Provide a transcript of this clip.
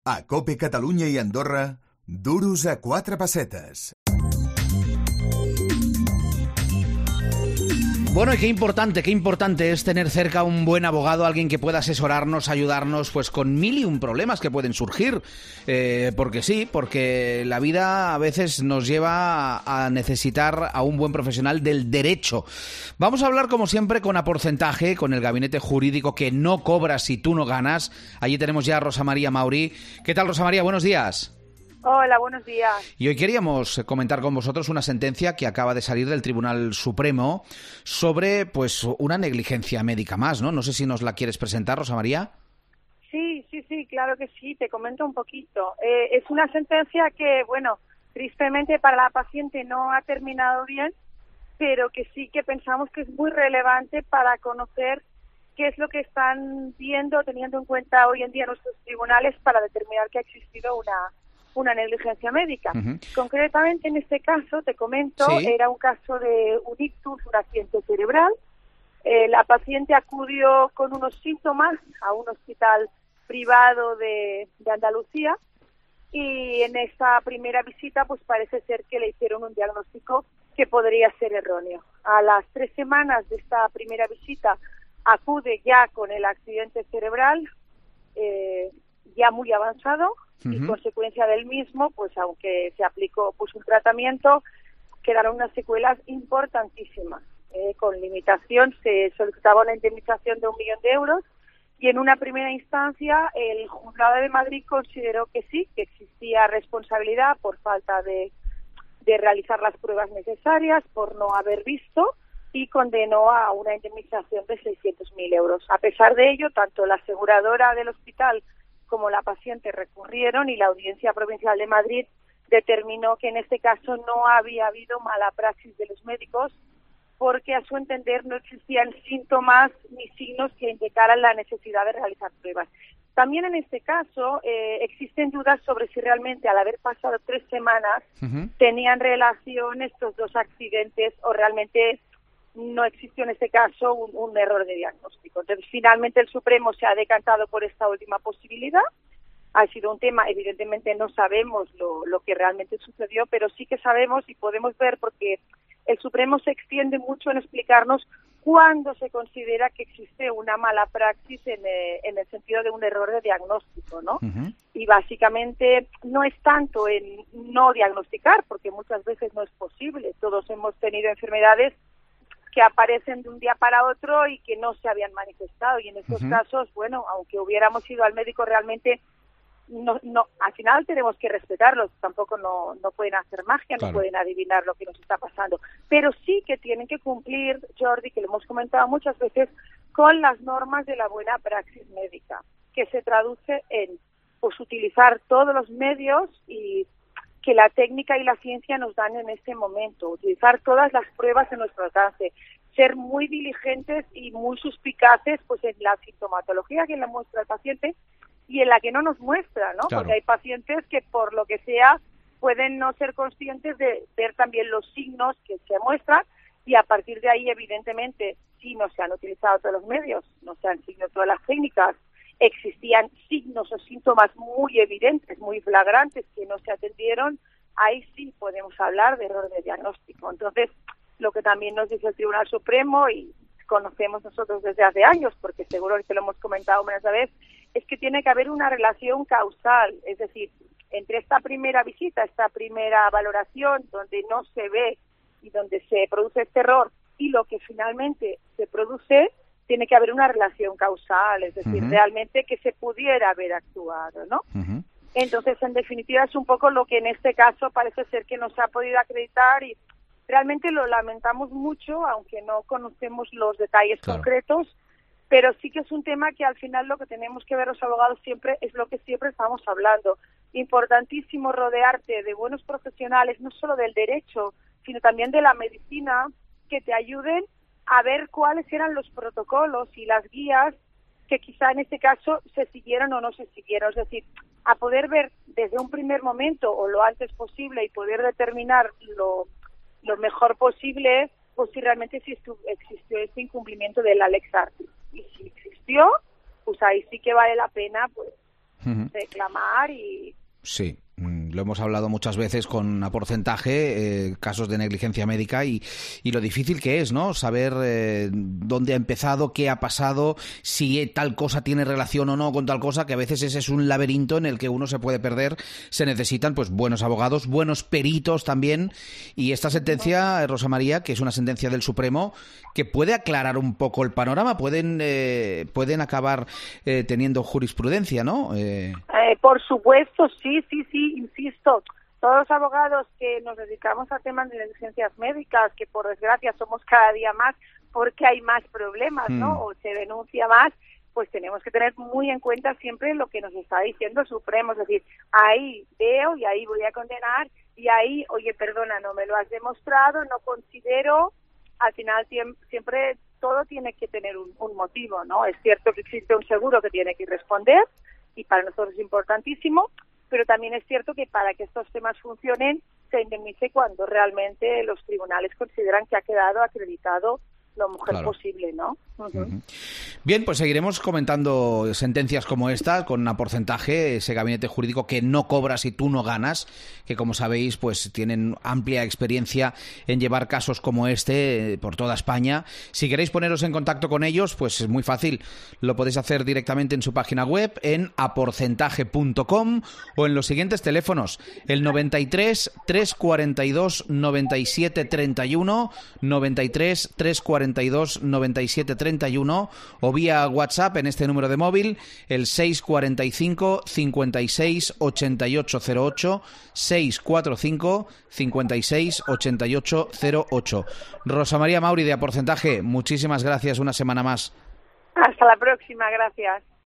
A COPE Catalunya i Andorra, duros a 4 pessetes. Bueno, y qué importante es tener cerca un buen abogado, alguien que pueda asesorarnos, ayudarnos, pues con mil y un problemas que pueden surgir. Porque la vida a veces nos lleva a necesitar a un buen profesional del derecho. Vamos a hablar, como siempre, con A Porcentaje, con el gabinete jurídico que no cobra si tú no ganas. Allí tenemos ya a Rosa María Mauri. ¿Qué tal, Rosa María? Buenos días. Hola, buenos días. Y hoy queríamos comentar con vosotros una sentencia que acaba de salir del Tribunal Supremo sobre pues una negligencia médica más, ¿no? No sé si nos la quieres presentar, Rosa María. Sí, claro que sí, te comento un poquito. Es una sentencia que, bueno, tristemente para la paciente no ha terminado bien, pero que sí que pensamos que es muy relevante para conocer qué es lo que están viendo, teniendo en cuenta hoy en día nuestros tribunales para determinar que ha existido una negligencia médica. Uh-huh. Concretamente, en este caso, te comento, sí. Era un caso de un ictus, un accidente cerebral. La paciente acudió con unos síntomas a un hospital privado de Andalucía y en esa primera visita pues parece ser que le hicieron un diagnóstico que podría ser erróneo. A las 3 semanas de esta primera visita acude ya con el accidente cerebral ya muy avanzado. Uh-huh. Y consecuencia del mismo, pues aunque se aplicó pues un tratamiento, quedaron unas secuelas importantísimas. Con limitación se solicitaba una indemnización de 1 millón de euros y en una primera instancia el Juzgado de Madrid consideró que sí, que existía responsabilidad por falta de realizar las pruebas necesarias, por no haber visto, y condenó a una indemnización de 600.000 euros. A pesar de ello, tanto la aseguradora del hospital como la paciente recurrieron y la Audiencia Provincial de Madrid determinó que en este caso no había habido mala praxis de los médicos porque a su entender no existían síntomas ni signos que indicaran la necesidad de realizar pruebas. También en este caso existen dudas sobre si realmente al haber pasado 3 semanas uh-huh. tenían relación estos dos accidentes o realmente no existió en este caso un error de diagnóstico. Entonces, finalmente el Supremo se ha decantado por esta última posibilidad. Ha sido un tema, evidentemente no sabemos lo que realmente sucedió, pero sí que sabemos y podemos ver porque el Supremo se extiende mucho en explicarnos cuándo se considera que existe una mala praxis en el sentido de un error de diagnóstico, ¿no? Uh-huh. Y básicamente no es tanto en no diagnosticar, porque muchas veces no es posible. Todos hemos tenido enfermedades que aparecen de un día para otro y que no se habían manifestado. Y en estos uh-huh. casos, bueno, aunque hubiéramos ido al médico realmente, no, al final tenemos que respetarlos. Tampoco no pueden hacer magia, claro. No pueden adivinar lo que nos está pasando. Pero sí que tienen que cumplir, Jordi, que lo hemos comentado muchas veces, con las normas de la buena praxis médica, que se traduce en pues utilizar todos los medios y que la técnica y la ciencia nos dan en este momento, utilizar todas las pruebas en nuestro alcance, ser muy diligentes y muy suspicaces pues en la sintomatología que le muestra el paciente y en la que no nos muestra, ¿no? Claro. Porque hay pacientes que por lo que sea pueden no ser conscientes de ver también los signos que se muestran y a partir de ahí evidentemente sí no se han utilizado todos los medios, no se han seguido todas las técnicas, existían signos o síntomas muy evidentes, muy flagrantes que no se atendieron, ahí sí podemos hablar de error de diagnóstico. Entonces, lo que también nos dice el Tribunal Supremo y conocemos nosotros desde hace años, porque seguro que lo hemos comentado una vez, es que tiene que haber una relación causal, es decir, entre esta primera visita, esta primera valoración, donde no se ve y donde se produce este error, y lo que finalmente se produce, tiene que haber una relación causal, es decir, uh-huh. realmente que se pudiera haber actuado, ¿no? Uh-huh. Entonces, en definitiva, es un poco lo que en este caso parece ser que no se ha podido acreditar y realmente lo lamentamos mucho, aunque no conocemos los detalles claro. concretos, pero sí que es un tema que al final lo que tenemos que ver los abogados siempre es lo que siempre estamos hablando. Importantísimo rodearte de buenos profesionales, no solo del derecho, sino también de la medicina, que te ayuden a ver cuáles eran los protocolos y las guías que quizá en este caso se siguieron o no se siguieron. Es decir, a poder ver desde un primer momento o lo antes posible y poder determinar lo mejor posible, pues si realmente existió este incumplimiento de la Lex Artis. Y si existió, pues ahí sí que vale la pena pues reclamar y... Sí, lo hemos hablado muchas veces con a porcentaje, casos de negligencia médica y lo difícil que es, ¿no? Saber dónde ha empezado, qué ha pasado, si tal cosa tiene relación o no con tal cosa, que a veces ese es un laberinto en el que uno se puede perder. Se necesitan pues buenos abogados, buenos peritos también. Y esta sentencia, Rosa María, que es una sentencia del Supremo, que puede aclarar un poco el panorama, pueden acabar teniendo jurisprudencia, ¿no? Por supuesto, sí, insisto, todos los abogados que nos dedicamos a temas de negligencias médicas, que por desgracia somos cada día más porque hay más problemas, ¿no? O se denuncia más, pues tenemos que tener muy en cuenta siempre lo que nos está diciendo el Supremo, es decir, ahí veo y ahí voy a condenar y ahí, oye, perdona, no me lo has demostrado, no considero, al final siempre todo tiene que tener un motivo, ¿no? Es cierto que existe un seguro que tiene que responder y para nosotros es importantísimo, pero también es cierto que para que estos temas funcionen se indemnice cuando realmente los tribunales consideran que ha quedado acreditado lo mejor posible, ¿no? Bien, pues seguiremos comentando sentencias como esta, con un porcentaje, ese gabinete jurídico que no cobra si tú no ganas, que como sabéis, pues tienen amplia experiencia en llevar casos como este por toda España. Si queréis poneros en contacto con ellos, pues es muy fácil. Lo podéis hacer directamente en su página web, en aporcentaje.com o en los siguientes teléfonos, el 93 342 97 31, 93 342 97 31, o vía WhatsApp en este número de móvil, el 645 56 88 08, 645 56 88 08. Rosa María Mauri de Aporcentaje, muchísimas gracias una semana más. Hasta la próxima, gracias.